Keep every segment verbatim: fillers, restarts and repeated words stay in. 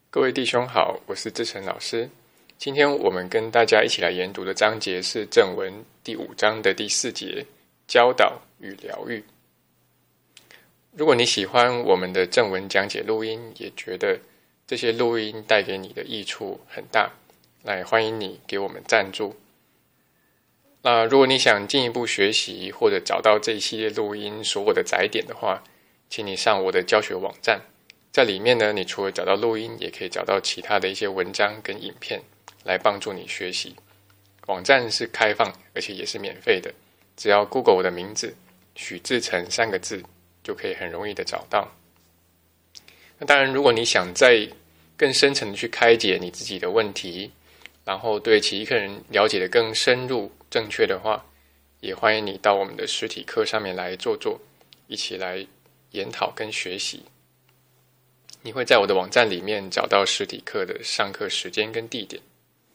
各位弟兄好，我是志成老师。今天我们跟大家一起来研读的章节是正文第五章的第四节，教导与疗愈。如果你喜欢我们的正文讲解录音，也觉得这些录音带给你的益处很大，那也欢迎你给我们赞助。那如果你想进一步学习或者找到这一系列录音所有的载点的话，请你上我的教学网站，在里面呢，你除了找到录音，也可以找到其他的一些文章跟影片来帮助你学习。网站是开放而且也是免费的，只要 Google 我的名字许志成三个字就可以很容易的找到。那当然，如果你想再更深层的去开解你自己的问题，然后对奇异课人了解的更深入正确的话，也欢迎你到我们的实体课上面来坐坐，一起来研讨跟学习。你会在我的网站里面找到实体课的上课时间跟地点。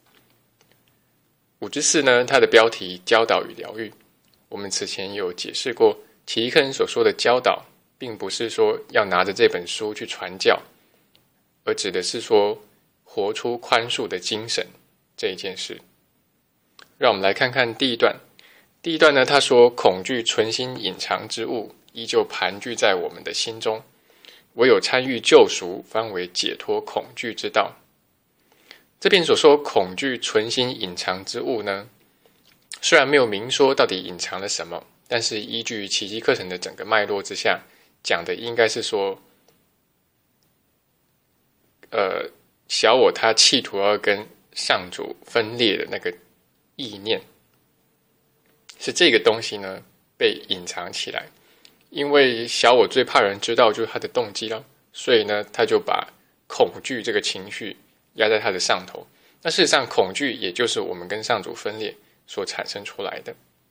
五之四呢，它的标题教导与疗愈。我们此前有解释过，奇异课人所说的教导，并不是说要拿着这本书去传教，而指的是说活出宽恕的精神这一件事。让我们来看看第一段。第一段呢，他说恐惧存心隐藏之物，依旧盘踞在我们的心中。唯有参与救赎，方为解脱恐惧之道。这边所说恐惧存心隐藏之物呢，虽然没有明说到底隐藏了什么，但是依据奇迹课程的整个脉络之下，讲的应该是说，呃，小我他企图要跟上主分裂的那个意念，是这个东西呢被隐藏起来。因为小我最怕人知道就是他的动机了，所以呢，他就把恐惧这个情绪压在他的上头。那事实上，恐惧也就是我们跟上主分裂所产生出来的。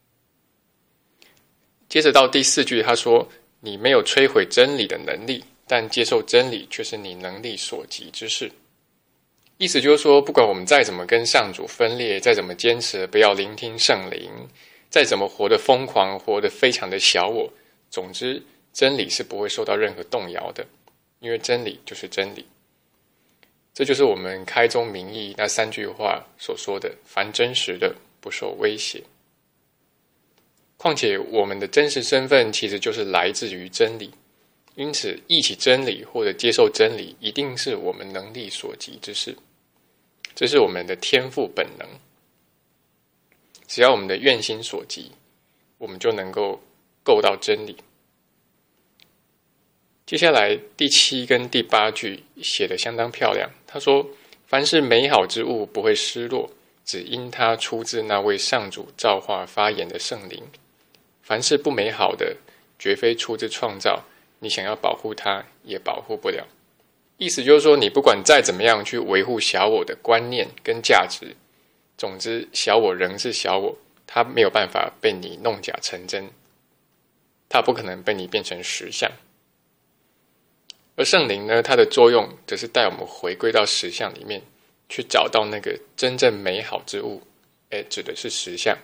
接着到第四句，他说：“你没有摧毁真理的能力，但接受真理却是你能力所及之事。”意思就是说，不管我们再怎么跟上主分裂，再怎么坚持不要聆听圣灵，再怎么活得疯狂，活得非常的小我，总之，真理是不会受到任何动摇的，因为真理就是真理。这就是我们开宗明义那三句话所说的：凡真实的，不受威胁。况且，我们的真实身份其实就是来自于真理，因此，忆起真理或者接受真理，一定是我们能力所及之事。这是我们的天赋本能。只要我们的愿心所及，我们就能够够到真理。接下来第七跟第八句写得相当漂亮。他说：“凡是美好之物不会失落，只因它出自那位上主造化发言的圣灵；凡是不美好的，绝非出自创造，你想要保护它，也保护不了。”意思就是说，你不管再怎么样去维护小我的观念跟价值，总之小我仍是小我，它没有办法被你弄假成真，它不可能被你变成实相。而圣灵呢，它的作用则是带我们回归到实相里面，去找到那个真正美好之物，诶，指的是实相。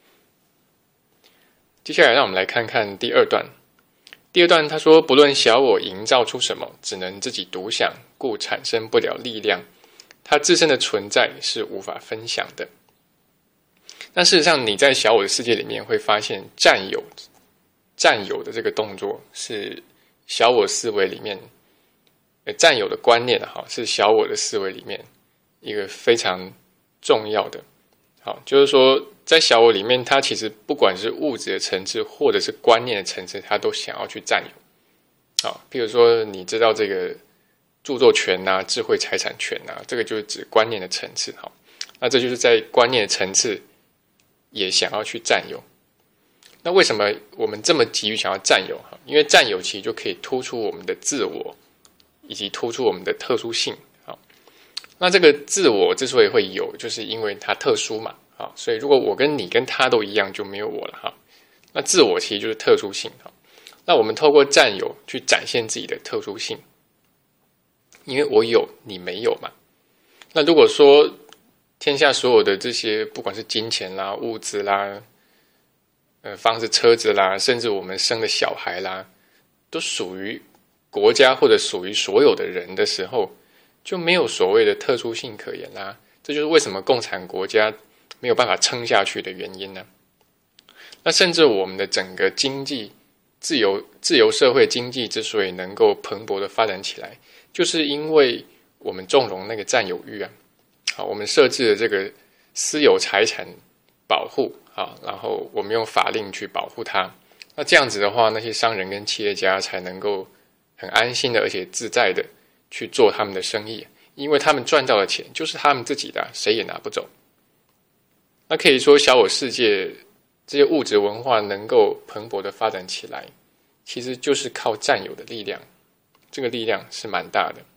接下来让我们来看看第二段。第二段他说，不论小我营造出什么，只能自己独享，故产生不了力量，它自身的存在是无法分享的。但事实上，你在小我的世界里面会发现占有占有的这个动作是小我思维里面占有的观念哈，是小我的思维里面一个非常重要的。好，就是说在小我里面，它其实不管是物质的层次或者是观念的层次，它都想要去占有。好，譬如说你知道这个著作权啊、智慧财产权啊，这个就是指观念的层次。好，那这就是在观念的层次也想要去占有。那为什么我们这么急于想要占有？因为占有其实就可以突出我们的自我，以及突出我们的特殊性。好，那这个自我之所以会有，就是因为它特殊嘛。好，所以如果我跟你跟他都一样，就没有我了哈。那自我其实就是特殊性。好，那我们透过占有去展现自己的特殊性，因为我有你没有嘛。那如果说天下所有的这些，不管是金钱啦、物质啦、呃房子、车子啦，甚至我们生的小孩啦，都属于国家或者属于所有的人的时候， 就没有所谓的特殊性可言啦。这就是为什么共产国家没有办法撑下去的原因呢？那甚至我们的整个经济自由自由社会经济之所以能够蓬勃的发展起来，就是因为我们纵容那个占有欲啊。好，我们设置了这个私有财产保护，好，然后我们用法令去保护它。那这样子的话，那些商人跟企业家才能够很安心的而且自在的去做他们的生意，因为他们赚到的钱就是他们自己的，谁也拿不走。那可以说小我世界这些物质文化能够蓬勃的发展起来，其实就是靠占有的力量，这个力量是蛮大的。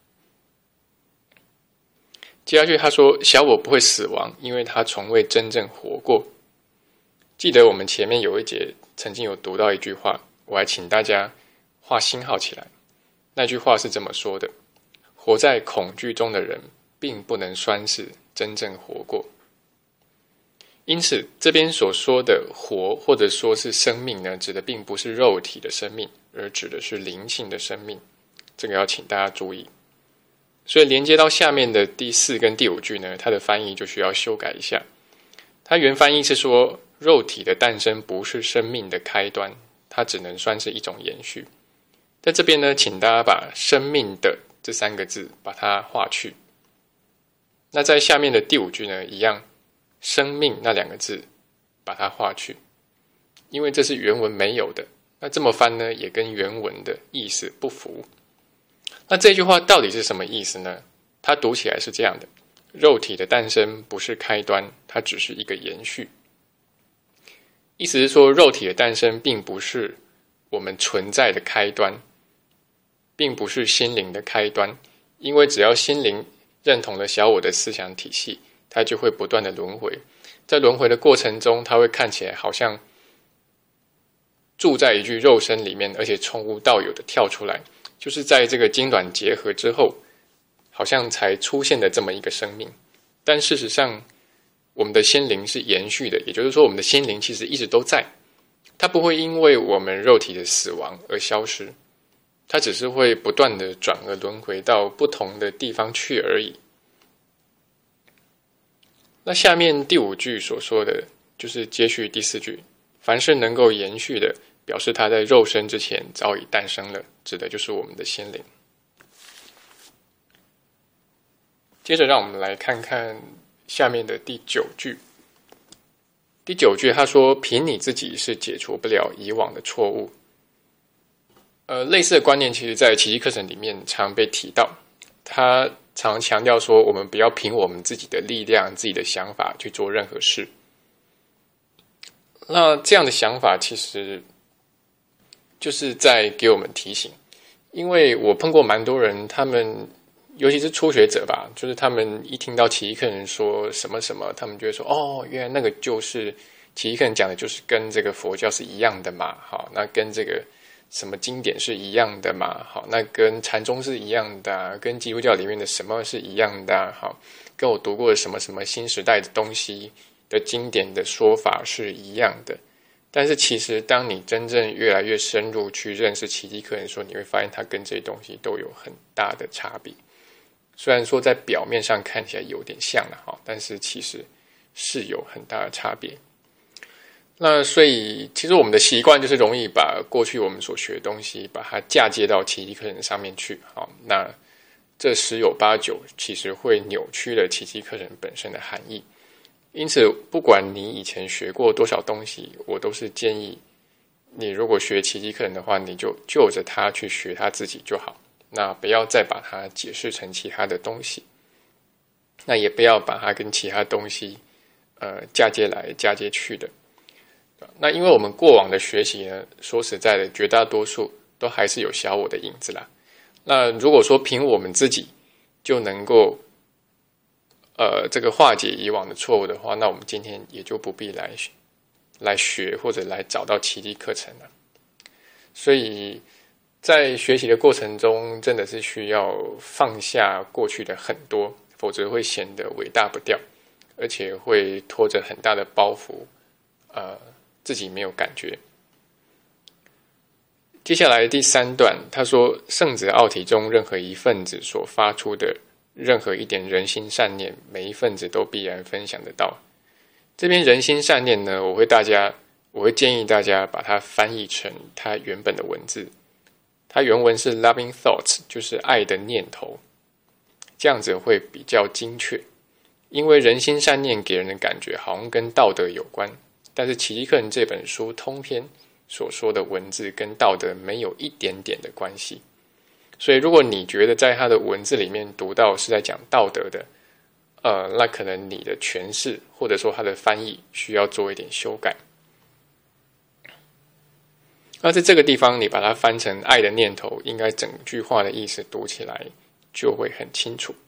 接下去他说，小我不会死亡，因为他从未真正活过。记得我们前面有一节曾经有读到一句话，我还请大家画星号起来。那句话是这么说的：活在恐惧中的人并不能算是真正活过。因此这边所说的活或者说是生命呢，指的并不是肉体的生命，而指的是灵性的生命，这个要请大家注意。所以连接到下面的第四跟第五句呢，它的翻译就需要修改一下。它原翻译是说，肉体的诞生不是生命的开端，它只能算是一种延续。在这边呢，请大家把生命的这三个字把它划去。那在下面的第五句呢，一样，生命那两个字把它划去，因为这是原文没有的。那这么翻呢，也跟原文的意思不符。那这句话到底是什么意思呢？它读起来是这样的：肉体的诞生不是开端，它只是一个延续。意思是说，肉体的诞生并不是我们存在的开端，并不是心灵的开端，因为只要心灵认同了小我的思想体系，它就会不断的轮回。在轮回的过程中，它会看起来好像住在一具肉身里面，而且从无到有的跳出来，就是在这个精卵结合之后，好像才出现的这么一个生命。但事实上，我们的心灵是延续的，也就是说，我们的心灵其实一直都在，它不会因为我们肉体的死亡而消失，它只是会不断的转而轮回到不同的地方去而已。那下面第五句所说的就是接续第四句，凡是能够延续的，表示它在肉身之前早已诞生了，指的就是我们的心灵。接着让我们来看看下面的第九句。第九句他说，凭你自己是解除不了以往的错误。呃，类似的观念其实在奇迹课程里面常被提到，他常强调说，我们不要凭我们自己的力量、自己的想法去做任何事。那这样的想法其实就是在给我们提醒，因为我碰过蛮多人，他们尤其是初学者吧，就是他们一听到奇迹课程说什么什么，他们就会说，哦，原来那个就是奇迹课程讲的就是跟这个佛教是一样的嘛，好，那跟这个什么经典是一样的嘛，好，那跟禅宗是一样的啊，跟基督教里面的什么是一样的啊，好，跟我读过的什么什么新时代的东西的经典的说法是一样的。但是其实当你真正越来越深入去认识奇迹课程的时候，你会发现它跟这些东西都有很大的差别。虽然说在表面上看起来有点像了，但是其实是有很大的差别。那所以其实我们的习惯就是容易把过去我们所学的东西把它嫁接到奇迹课程上面去，好，那这十有八九其实会扭曲了奇迹课程本身的含义。因此不管你以前学过多少东西，我都是建议你如果学奇迹课程的话，你就就着它去学它自己就好，那不要再把它解释成其他的东西，那也不要把它跟其他东西呃嫁接来嫁接去的。那因为我们过往的学习呢，说实在的，绝大多数都还是有小我的影子啦。那如果说凭我们自己就能够呃这个化解以往的错误的话，那我们今天也就不必来来学或者来找到奇迹课程了。所以在学习的过程中，真的是需要放下过去的很多，否则会显得伟大不掉，而且会拖着很大的包袱，呃，自己没有感觉。接下来第三段，他说，圣子奥体中任何一分子所发出的任何一点人心善念，每一份子都必然分享得到。这边人心善念呢，我会大家，我会建议大家把它翻译成它原本的文字。它原文是 loving thoughts， 就是爱的念头，这样子会比较精确。因为人心善念给人的感觉好像跟道德有关，但是奇迹课人这本书通篇所说的文字跟道德没有一点点的关系。所以如果你觉得在他的文字里面读到是在讲道德的，呃，那可能你的诠释或者说他的翻译需要做一点修改。那在这个地方你把它翻成爱的念头，应该整句话的意思读起来就会很清楚。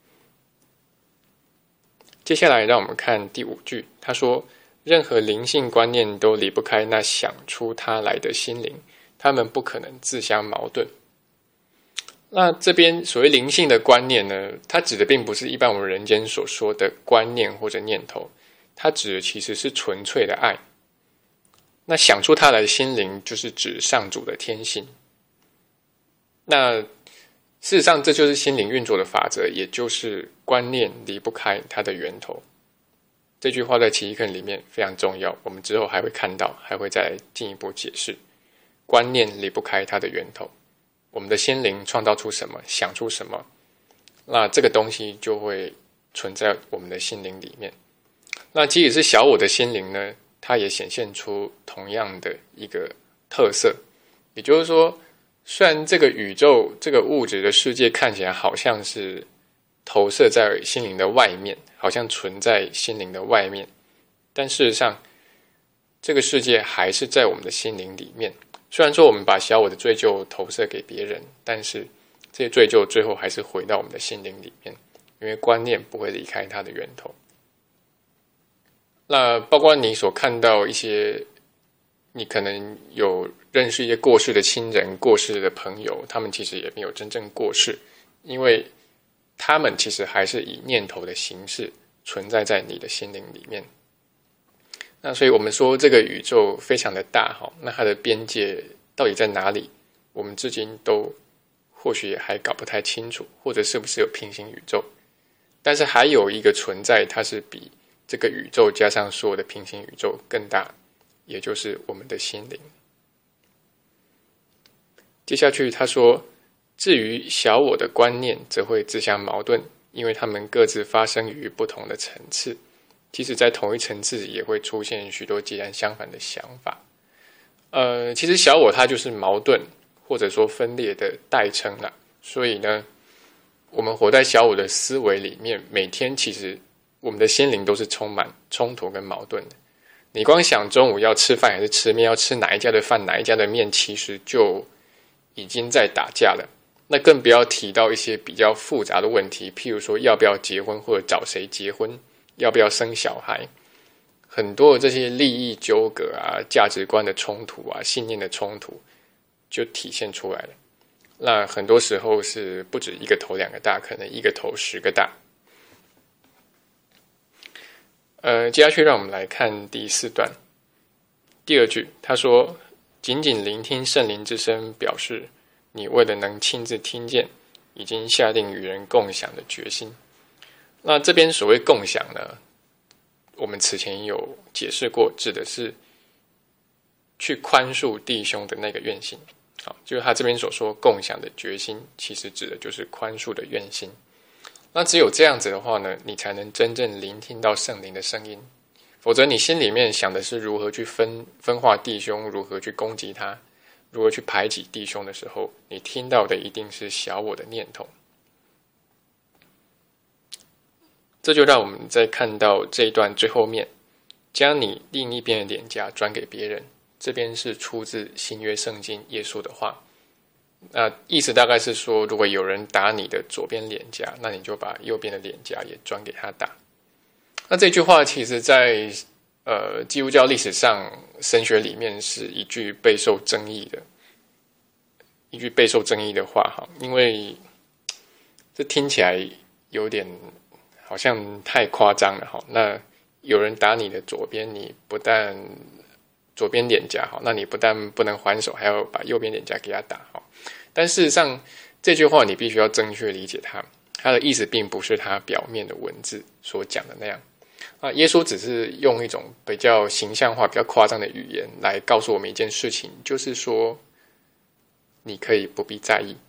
接下来让我们看第五句，他说任何灵性观念都离不开那想出它来的心灵，他们不可能自相矛盾。那这边所谓灵性的观念呢，它指的并不是一般我们人间所说的观念或者念头，它指的其实是纯粹的爱。那想出它来的心灵就是指上主的天性。那事实上这就是心灵运作的法则，也就是观念离不开它的源头。这句话在奇迹课里面非常重要，我们之后还会看到，还会再进一步解释。观念离不开它的源头，我们的心灵创造出什么，想出什么，那这个东西就会存在我们的心灵里面。那即使是小我的心灵呢，它也显现出同样的一个特色，也就是说，虽然这个宇宙这个物质的世界看起来好像是投射在心灵的外面，好像存在心灵的外面，但事实上这个世界还是在我们的心灵里面。虽然说我们把小我的罪疚投射给别人，但是这些罪疚最后还是回到我们的心灵里面，因为观念不会离开它的源头。那包括你所看到一些，你可能有认识一些过世的亲人、过世的朋友，他们其实也没有真正过世，因为他们其实还是以念头的形式存在在你的心灵里面。那所以我们说这个宇宙非常的大，那它的边界到底在哪里，我们至今都或许也还搞不太清楚，或者是不是有平行宇宙。但是还有一个存在，它是比这个宇宙加上所有的平行宇宙更大，也就是我们的心灵。接下去他说，至于小我的观念则会自相矛盾，因为它们各自发生于不同的层次，即使在同一层次也会出现许多截然相反的想法。呃，其实小我它就是矛盾或者说分裂的代称啦，所以呢，我们活在小我的思维里面，每天其实我们的心灵都是充满冲突跟矛盾的。你光想中午要吃饭还是吃面，要吃哪一家的饭哪一家的面，其实就已经在打架了。那更不要提到一些比较复杂的问题，譬如说要不要结婚，或者找谁结婚，要不要生小孩，很多的这些利益纠葛啊、价值观的冲突啊、信念的冲突就体现出来了。那很多时候是不止一个头两个大，可能一个头十个大。呃，接下去让我们来看第四段第二句，他说仅仅聆听圣灵之声，表示你为了能亲自听见，已经下定与人共享的决心。那这边所谓共享呢，我们此前有解释过，指的是去宽恕弟兄的那个愿心。好，就是他这边所说共享的决心，其实指的就是宽恕的愿心。那只有这样子的话呢，你才能真正聆听到圣灵的声音。否则你心里面想的是如何去分分化弟兄，如何去攻击他，如何去排挤弟兄的时候，你听到的一定是小我的念头。这就让我们再看到这一段最后面，将你另一边的脸颊转给别人，这边是出自新约圣经耶稣的话。那意思大概是说，如果有人打你的左边脸颊，那你就把右边的脸颊也转给他打。那这句话其实在呃基督教历史上神学里面是一句备受争议的一句备受争议的话哈，因为这听起来有点好像太夸张了哈。那有人打你的左边，你不但左边脸颊哈，那你不但不能还手，还要把右边脸颊给他打哈。但事实上这句话你必须要正确理解它。 它的意思并不是它表面的文字所讲的那样啊。耶稣只是用一种比较形象化、比较夸张的语言来告诉我们一件事情，就是说你可以不必在意。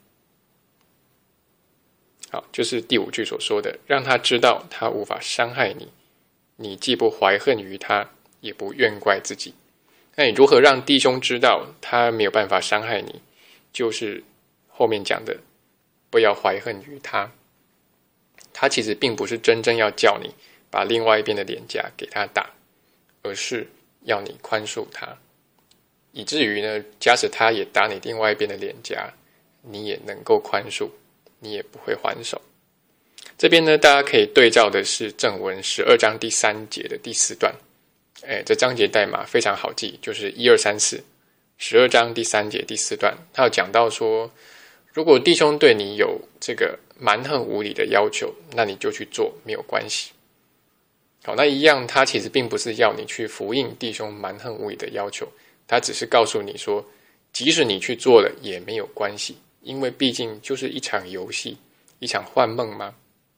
好，就是第五句所说的，让他知道他无法伤害你，你既不怀恨于他，也不怨怪自己。那你如何让弟兄知道他没有办法伤害你？就是后面讲的，不要怀恨于他。他其实并不是真正要叫你把另外一边的脸颊给他打，而是要你宽恕他，以至于呢，假使他也打你另外一边的脸颊，你也能够宽恕，你也不会还手。这边呢，大家可以对照的是正文十二章第三节的第四段。哎，这章节代码非常好记，就是一二三四，十二章第三节第四段，他有讲到说，如果弟兄对你有这个蛮横无理的要求，那你就去做，没有关系。好，那一样，他其实并不是要你去符应弟兄蛮横无理的要求，他只是告诉你说，即使你去做了也没有关系，因为毕竟就是一场游戏，一场幻梦嘛。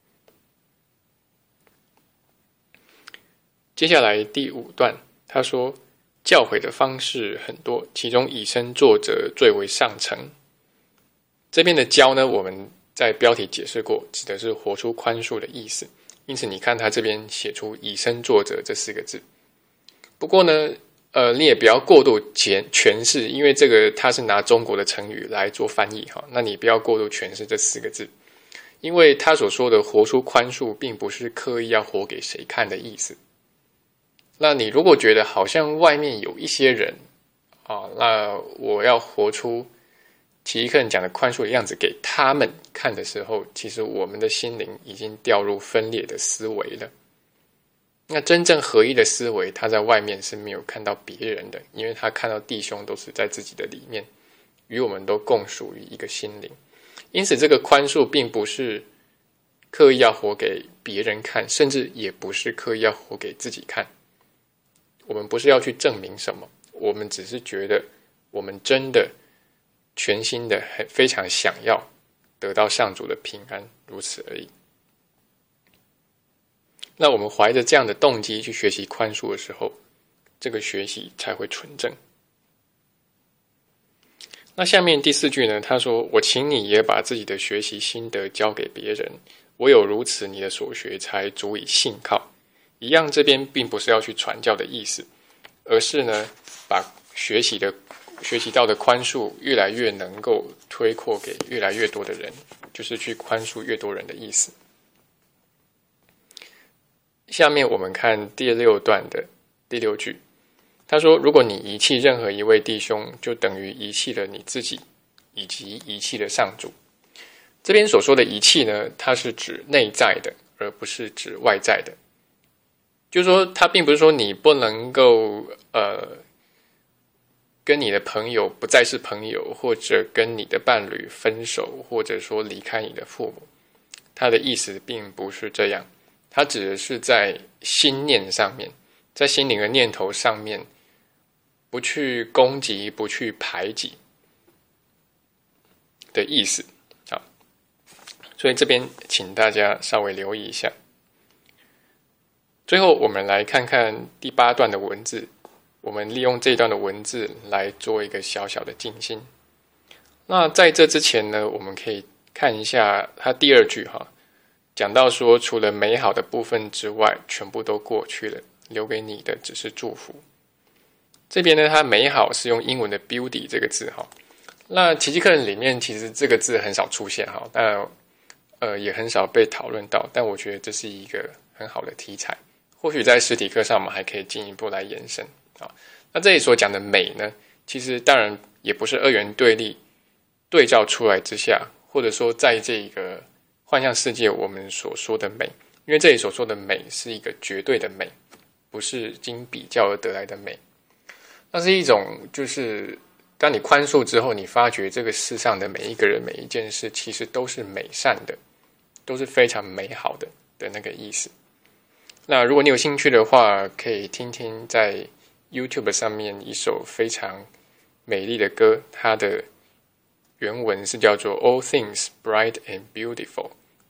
接下来第五段，他说教诲的方式很多，其中以身作则最为上乘。这边的教呢，我们在标题解释过，指的是活出宽恕的意思。因此你看他这边写出以身作则这四个字。不过呢，呃，你也不要过度诠释，因为这个他是拿中国的成语来做翻译哈，那你不要过度诠释这四个字，因为他所说的活出宽恕，并不是刻意要活给谁看的意思。那你如果觉得好像外面有一些人啊，那我要活出奇异客人讲的宽恕的样子给他们看的时候，其实我们的心灵已经掉入分裂的思维了。那真正合一的思维，他在外面是没有看到别人的，因为他看到弟兄都是在自己的里面，与我们都共属于一个心灵。因此这个宽恕并不是刻意要活给别人看，甚至也不是刻意要活给自己看。我们不是要去证明什么，我们只是觉得我们真的全心的很非常想要得到上主的平安，如此而已。那我们怀着这样的动机去学习宽恕的时候，这个学习才会纯正。那下面第四句呢，他说，我请你也把自己的学习心得交给别人，唯有如此，你的所学才足以信靠。一样，这边并不是要去传教的意思，而是呢，把学习的学习到的宽恕越来越能够推扩给越来越多的人，就是去宽恕越多人的意思。下面我们看第六段的第六句，他说，如果你遗弃任何一位弟兄，就等于遗弃了你自己，以及遗弃了上主。这边所说的遗弃呢，它是指内在的，而不是指外在的。就是说，它并不是说你不能够呃跟你的朋友不再是朋友，或者跟你的伴侣分手，或者说离开你的父母。它的意思并不是这样，它指的是在心念上面，在心灵的念头上面，不去攻击，不去排挤的意思。好，所以这边请大家稍微留意一下。最后我们来看看第八段的文字，我们利用这一段的文字来做一个小小的静心。那在这之前呢，我们可以看一下他第二句哈，讲到说，除了美好的部分之外，全部都过去了，留给你的只是祝福。这边呢，它美好是用英文的 beauty 这个字哈，那奇迹课人里面其实这个字很少出现哈，但呃也很少被讨论到，但我觉得这是一个很好的题材。或许在实体课上我们还可以进一步来延伸啊。那这里所讲的美呢，其实当然也不是二元对立对照出来之下，或者说在这个幻象世界我们所说的美，因为这里所说的美是一个绝对的美，不是经比较而得来的美。那是一种就是当你宽恕之后，你发觉这个世上的每一个人每一件事其实都是美善的，都是非常美好的的那个意思。那如果你有兴趣的话，可以听听在 YouTube 上面一首非常美丽的歌，它的原文是叫做 All Things Bright and Beautiful，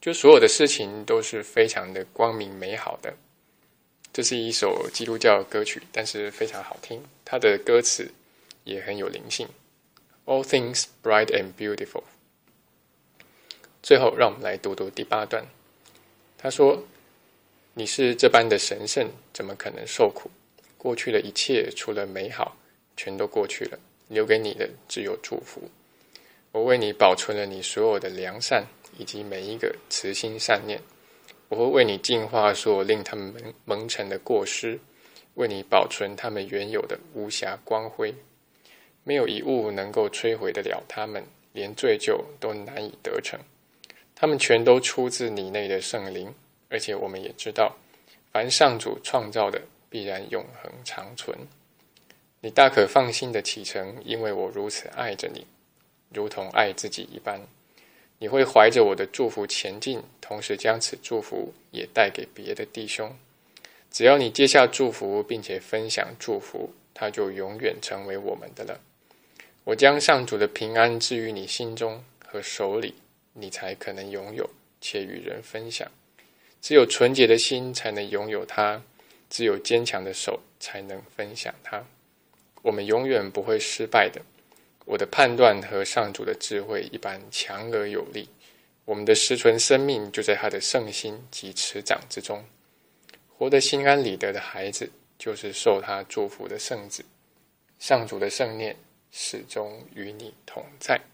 就所有的事情都是非常的光明美好的。这是一首基督教歌曲，但是非常好听，它的歌词也很有灵性。All things bright and beautiful。最后，让我们来读读第八段。他说：“你是这般的神圣，怎么可能受苦？过去的一切，除了美好，全都过去了，留给你的只有祝福。我为你保存了你所有的良善，以及每一个慈心善念。我会为你净化所有令他们蒙蒙尘的过失，为你保存他们原有的无瑕光辉。没有一物能够摧毁得了他们，连罪疚都难以得逞。他们全都出自你内的圣灵，而且我们也知道，凡上主创造的，必然永恒长存。你大可放心的启程，因为我如此爱着你，如同爱自己一般。你会怀着我的祝福前进，同时将此祝福也带给别的弟兄。只要你接下祝福，并且分享祝福，它就永远成为我们的了。我将上主的平安置于你心中和手里，你才可能拥有，且与人分享。只有纯洁的心才能拥有它，只有坚强的手才能分享它。我们永远不会失败的。我的判断和上主的智慧一般强而有力，我们的实存生命就在他的圣心及持掌之中。活得心安理得的孩子，就是受他祝福的圣子。上主的圣念始终与你同在。